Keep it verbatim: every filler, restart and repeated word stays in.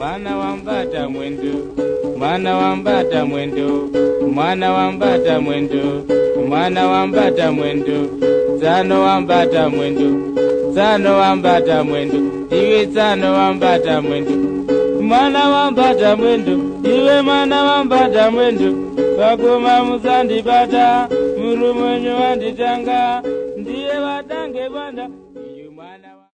mwana wambata mwendo, mwana wambata mwendo, mwana wambata mwendo, mwana wambata mwendo, tsano wambata mwendo, tsano wambata mwendo, iwe tsano wambata mwendo, mwana wambata mwendo, iwe mwana wambata mwendo, pakoma musandibata, murumenyo wanditanga, ndiye watange banda.